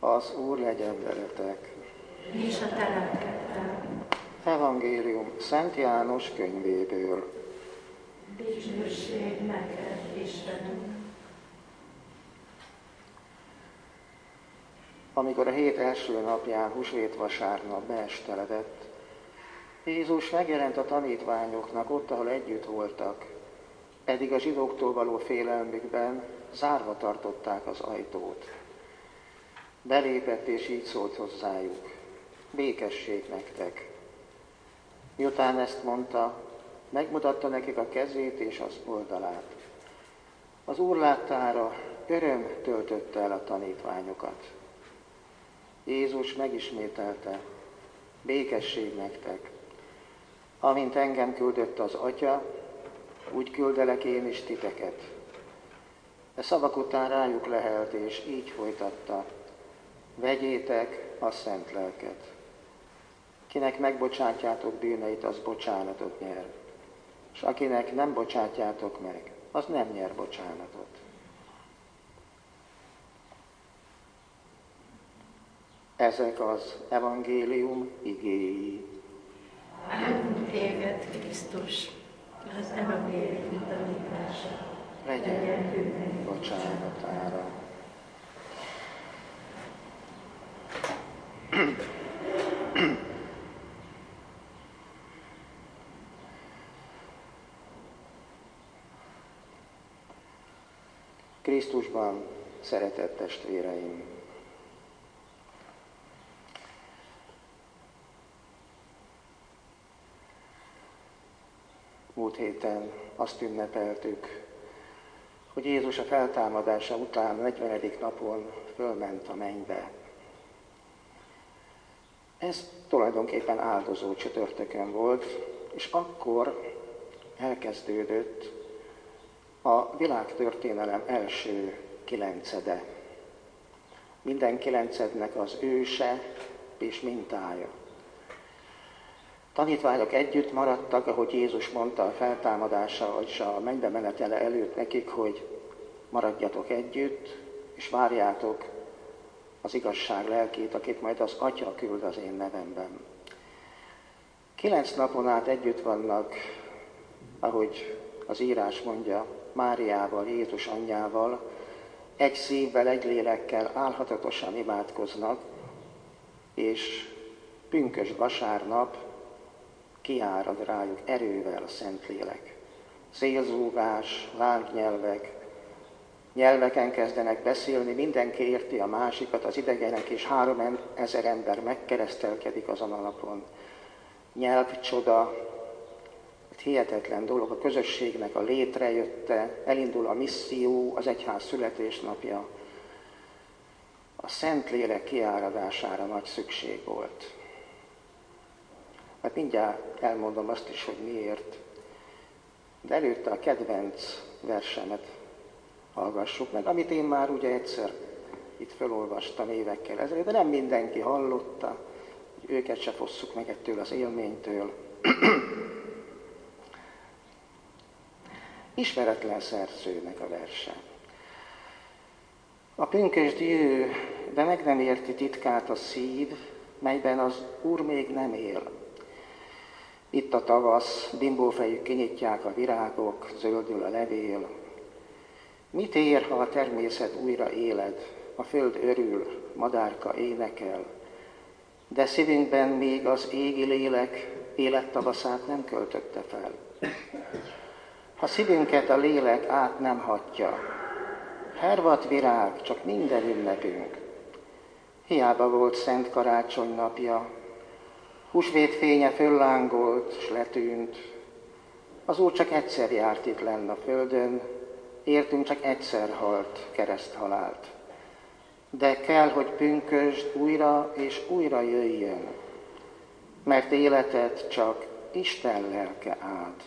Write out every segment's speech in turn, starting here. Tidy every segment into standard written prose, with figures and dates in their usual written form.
Az Úr legyen veletek. És a te lelkeddel. Evangélium Szent János könyvéből. Dicsőség neked, Istenünk. Amikor a hét első napján, húsvét vasárnap beesteledett, Jézus megjelent a tanítványoknak ott, ahol együtt voltak, eddig a zsidóktól való félelmükben zárva tartották az ajtót. Belépett és így szólt hozzájuk: békesség nektek. Miután ezt mondta, megmutatta nekik a kezét és az oldalát. Az Úr láttára öröm töltötte el a tanítványokat. Jézus megismételte: békesség nektek. Amint engem küldött az Atya, úgy küldelek én is titeket. E szavak után rájuk lehelt, és így folytatta: vegyétek a szent lelket. Kinek megbocsátjátok bűneit, az bocsánatot nyer. És akinek nem bocsátjátok meg, az nem nyer bocsánatot. Ezek az evangélium igéi. Áldunk téged, Krisztus, az evangélium tanítása. Legyen bűneink bocsánatára. Krisztusban, szeretett testvéreim! Múlt héten azt ünnepeltük, hogy Jézus a feltámadása után 40. napon fölment a mennybe. Ez tulajdonképpen áldozó csütörtökön volt, és akkor elkezdődött a világtörténelem első kilencede. Minden kilencednek az őse és mintája. Tanítványok együtt maradtak, ahogy Jézus mondta a feltámadása és a mennybe menetele előtt nekik, hogy maradjatok együtt, és várjátok az igazság lelkét, akit majd az Atya küld az én nevemben. 9 napon át együtt vannak, ahogy az írás mondja, Máriával, Jézus anyjával, egy szívvel, egy lélekkel álhatatosan imádkoznak, és pünkösd vasárnap kiárad rájuk erővel a Szentlélek. Szélzúgás, lángnyelvek, nyelveken kezdenek beszélni, mindenki érti a másikat, az idegenek, és 3000 ember megkeresztelkedik azon a napon. Nyelvcsoda, hihetetlen dolog, a közösségnek a létrejötte, elindul a misszió, az egyház születésnapja. A Szentlélek kiáradására nagy szükség volt. Hát mindjárt elmondom azt is, hogy miért. De előtte a kedvenc versemet hallgassuk meg, amit én már ugye egyszer itt felolvastam évekkel ezelőtt, de nem mindenki hallotta, hogy őket se fosszuk meg ettől az élménytől. Ismeretlen szerzőnek a verse. A pünkösd jő, de meg nem érti titkát a szív, melyben az Úr még nem él. Itt a tavasz, bimbófejük kinyitják a virágok, zöldül a levél. Mit ér, ha a természet újra éled, a föld örül, madárka énekel, de szívünkben még az égi lélek élettavaszát nem költötte fel. Ha szívünket a lélek át nem hatja, hervadt virág, csak minden ünnepünk. Hiába volt szent karácsony napja, húsvét fénye föllángolt, s letűnt. Az Úr csak egyszer járt itt lenn a földön, értünk csak egyszer halt kereszthalált. De kell, hogy pünkösd újra és újra jöjjön, mert életet csak Isten lelke áld.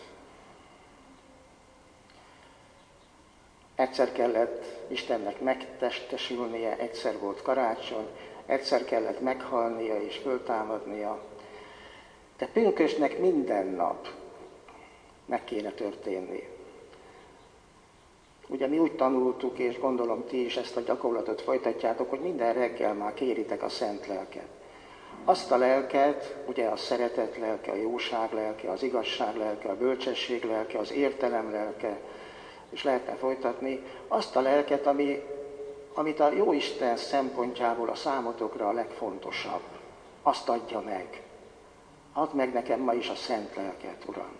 Egyszer kellett Istennek megtestesülnie, egyszer volt karácsony, egyszer kellett meghalnia és föltámadnia. De pünkösdnek minden nap meg kéne történni. Ugye mi úgy tanultuk, és gondolom ti is ezt a gyakorlatot folytatjátok, hogy minden reggel már kéritek a Szent Lelket. Azt a lelket, ugye a szeretet lelke, a jóság lelke, az igazság lelke, a bölcsesség lelke, az értelem lelke, és lehetne folytatni, azt a lelket, amit a Jóisten szempontjából a számotokra a legfontosabb. Azt adja meg. Add meg nekem ma is a Szent Lelket, Uram.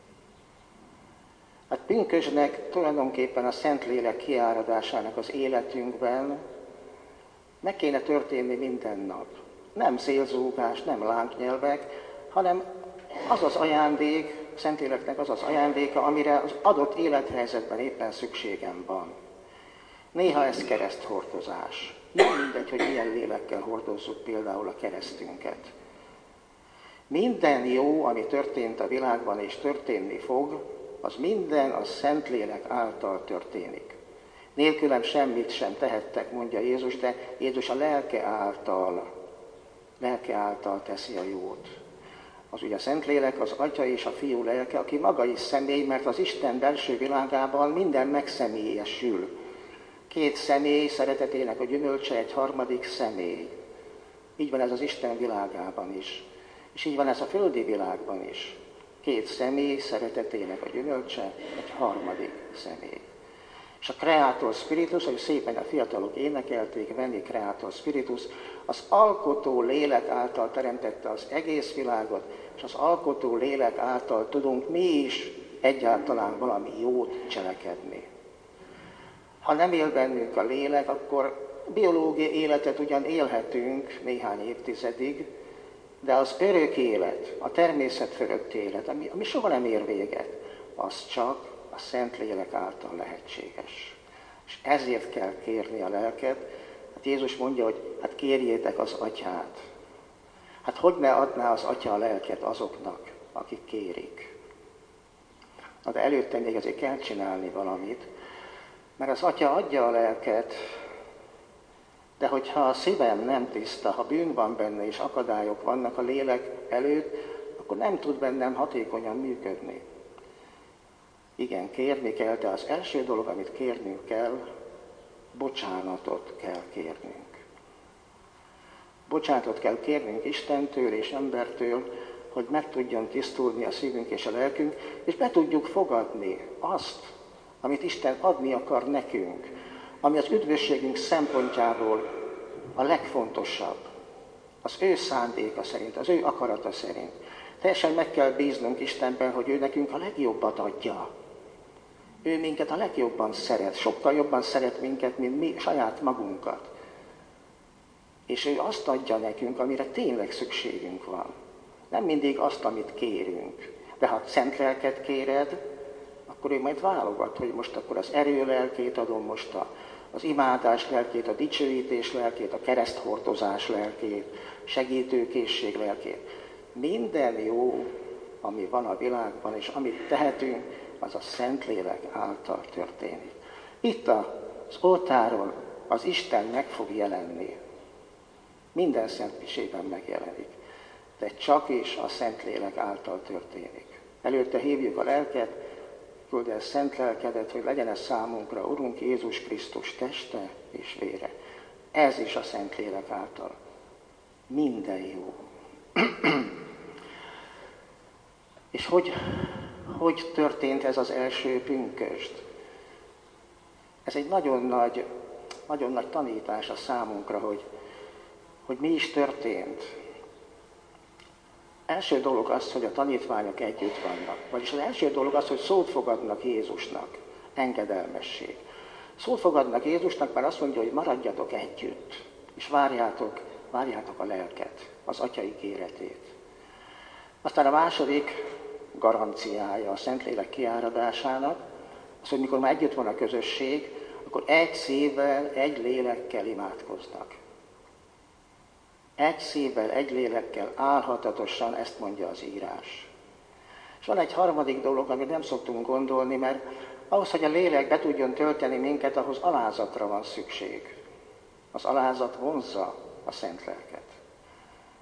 Hát pünkösdnek tulajdonképpen a Szentlélek kiáradásának az életünkben meg kéne történni minden nap. Nem szélzúgás, nem lángnyelvek, hanem az az ajándék, Szentléleknek az az ajándéka, amire az adott élethelyzetben éppen szükségem van. Néha ez kereszthordozás. Nem mindegy, hogy milyen lélekkel hordozzuk például a keresztünket. Minden jó, ami történt a világban és történni fog, az minden a Szentlélek által történik. Nélkülem semmit sem tehettek, mondja Jézus, de Jézus a lelke által teszi a jót. Az ugye a Szentlélek, az Atya és a Fiú lelke, aki maga is személy, mert az Isten belső világában minden megszemélyesül. Két személy szeretetének a gyümölcse, egy harmadik személy. Így van ez az Isten világában is. És így van ez a földi világban is. Két személy szeretetének a gyümölcse, egy harmadik személy. És a Creator Spiritus, ahogy szépen a fiatalok énekelték, Veni Creator Spiritus, az alkotó lélek által teremtette az egész világot, és az alkotó lélek által tudunk mi is egyáltalán valami jót cselekedni. Ha nem él bennünk a lélek, akkor biológiai életet ugyan élhetünk néhány évtizedig, de az örök élet, a természet fölött élet, ami soha nem ér véget, az csak a Szentlélek által lehetséges. És ezért kell kérni a lelket. Hát Jézus mondja, hogy hát kérjétek az Atyát. Hát hogy ne adná az Atya a lelket azoknak, akik kérik? Na de előtte még azért kell csinálni valamit, mert az Atya adja a lelket, de hogyha a szívem nem tiszta, ha bűn van benne és akadályok vannak a lélek előtt, akkor nem tud bennem hatékonyan működni. Igen, kérni kell, de az első dolog, amit kérnünk kell, bocsánatot kell kérnünk. Bocsánatot kell kérnünk Istentől és embertől, hogy meg tudjon tisztulni a szívünk és a lelkünk, és be tudjuk fogadni azt, amit Isten adni akar nekünk, ami az üdvösségünk szempontjából a legfontosabb, az ő szándéka szerint, az ő akarata szerint. Teljesen meg kell bíznunk Istenben, hogy ő nekünk a legjobbat adja. Ő minket a legjobban szeret, sokkal jobban szeret minket, mint mi saját magunkat. És ő azt adja nekünk, amire tényleg szükségünk van. Nem mindig azt, amit kérünk. De ha Szent Lelket kéred, akkor ő majd válogat, hogy most akkor az erő lelkét adom, most az imádás lelkét, a dicsőítés lelkét, a kereszthordozás lelkét, segítőkészség lelkét. Minden jó, ami van a világban, és amit tehetünk, az a Szentlélek által történik. Itt az oltáron az Isten meg fog jelenni. Minden szentmisében megjelenik. De csak is a Szentlélek által történik. Előtte hívjuk a lelket, küld el Szent Lelkedet, hogy legyen ez számunkra, Urunk Jézus Krisztus teste és vére. Ez is a Szentlélek által. Minden jó. És hogy történt ez az első pünkösd? Ez egy nagyon nagy tanítás a számunkra, hogy mi is történt. Első dolog az, hogy a tanítványok együtt vannak. Vagyis az első dolog az, hogy szót fogadnak Jézusnak. Engedelmesség. Szót fogadnak Jézusnak, mert azt mondja, hogy maradjatok együtt, és várjátok a lelket, az Atya ígéretét. Aztán a második garanciája a Szentlélek kiáradásának, az, hogy mikor már együtt van a közösség, akkor egy szívvel, egy lélekkel imádkoznak. Egy szívvel, egy lélekkel álhatatosan, ezt mondja az írás. És van egy harmadik dolog, amit nem szoktunk gondolni, mert ahhoz, hogy a lélek be tudjon tölteni minket, ahhoz alázatra van szükség. Az alázat vonzza a Szent Lelket.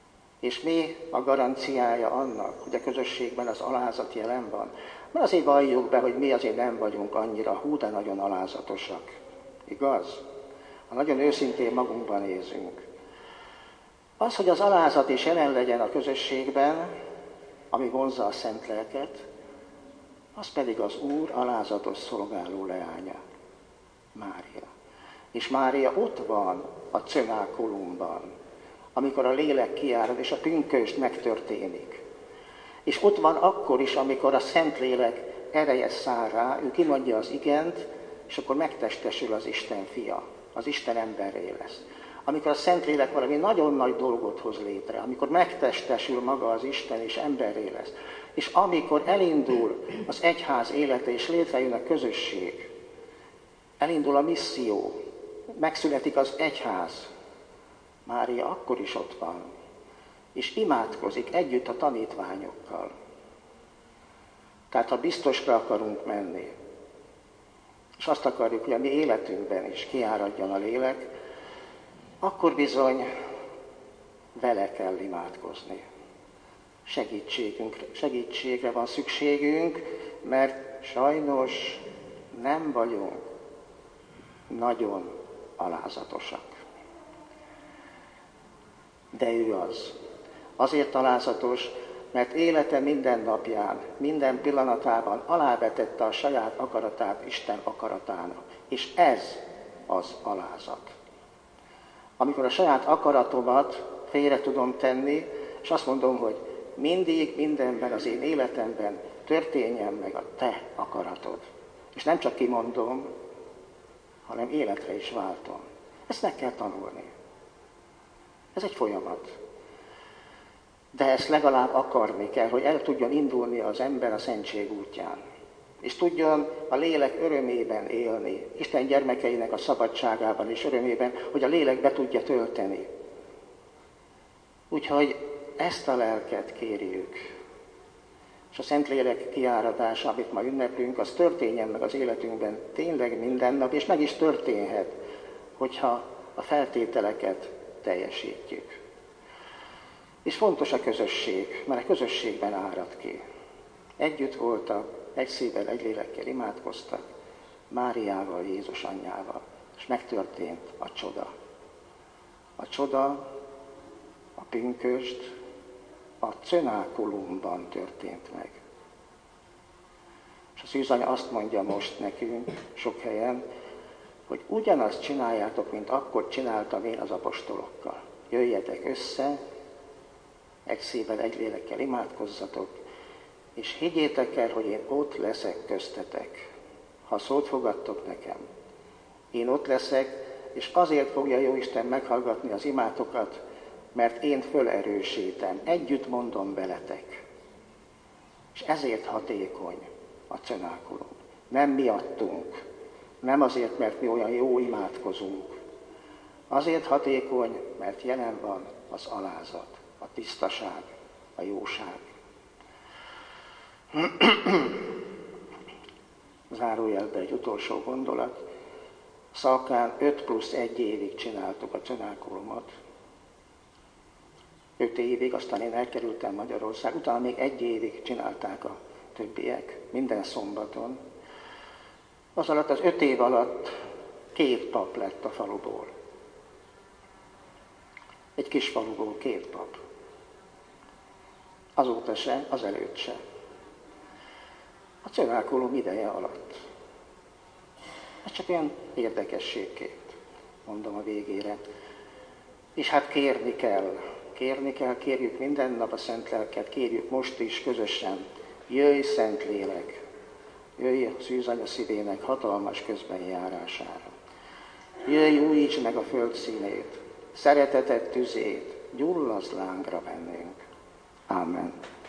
És mi a garanciája annak, hogy a közösségben az alázat jelen van? Mert azért valljuk be, hogy mi azért nem vagyunk annyira de nagyon alázatosak. Igaz? Ha nagyon őszintén magunkban nézünk. Az, hogy az alázat is jelen legyen a közösségben, ami vonzza a szent lelket, az pedig az Úr alázatos szolgáló leánya, Mária. És Mária ott van a cenákulumban, amikor a lélek kiárad, és a pünkösd megtörténik. És ott van akkor is, amikor a Szentlélek ereje száll rá, ő kimondja az igent, és akkor megtestesül az Isten fia, az Isten emberré lesz. Amikor a Szentlélek valami nagyon nagy dolgot hoz létre, amikor megtestesül maga az Isten és emberré lesz, és amikor elindul az egyház élete és létrejön a közösség, elindul a misszió, megszületik az egyház, Mária akkor is ott van, és imádkozik együtt a tanítványokkal. Tehát ha biztosra akarunk menni, és azt akarjuk, hogy a mi életünkben is kiáradjon a lélek, akkor bizony vele kell imádkozni. Segítségre van szükségünk, mert sajnos nem vagyunk nagyon alázatosak. De ő az. Azért alázatos, mert élete minden napján, minden pillanatában alávetette a saját akaratát Isten akaratának. És ez az alázat. Amikor a saját akaratomat félre tudom tenni, és azt mondom, hogy mindig, mindenben az én életemben történjen meg a te akaratod. És nem csak kimondom, hanem életre is váltom. Ezt meg kell tanulni. Ez egy folyamat. De ezt legalább akarni kell, hogy el tudjon indulni az ember a szentség útján. És tudjon a lélek örömében élni, Isten gyermekeinek a szabadságában és örömében, hogy a lélek be tudja tölteni. Úgyhogy ezt a lelket kérjük. És a Szentlélek kiáradása, amit ma ünneplünk, az történjen meg az életünkben tényleg minden nap, és meg is történhet, hogyha a feltételeket teljesítjük. És fontos a közösség, mert a közösségben árad ki. Együtt voltak, egy szívvel, egy lélekkel imádkoztak, Máriával, Jézus anyjával, és megtörtént a csoda. A csoda, a pünkösd, a cenákulumban történt meg. És a szűzanya azt mondja most nekünk sok helyen, hogy ugyanazt csináljátok, mint akkor csináltam én az apostolokkal. Jöjjetek össze, egy szívvel, egy lélekkel imádkozzatok, és higgyétek el, hogy én ott leszek köztetek. Ha szót fogadtok nekem, én ott leszek, és azért fogja Jóisten meghallgatni az imátokat, mert én fölerősítem, együtt mondom veletek. És ezért hatékony a cenákulum. Nem miattunk, nem azért, mert mi olyan jó imádkozunk. Azért hatékony, mert jelen van az alázat, a tisztaság, a jóság. Zárójelben egy utolsó gondolat. Szalkán 5+1 évig csináltuk a cenákulumot. 5 évig, aztán én elkerültem Magyarország, utána még 1 évig csinálták a többiek, minden szombaton. Az alatt, az 5 év alatt 2 pap lett a faluból. Egy kis faluból 2 pap. Azóta se, azelőtt se. A cenákulum ideje alatt. Ez csak olyan érdekességként mondom a végére. És hát kérni kell, kérjük minden nap a Szent Lelket, kérjük most is közösen. Jöjj, Szentlélek, jöjj a szűzanya szívének hatalmas közbenjárására. Jöjj, újíts meg a föld színét, szereteted tüzét, gyullazd lángra bennünk. Amen.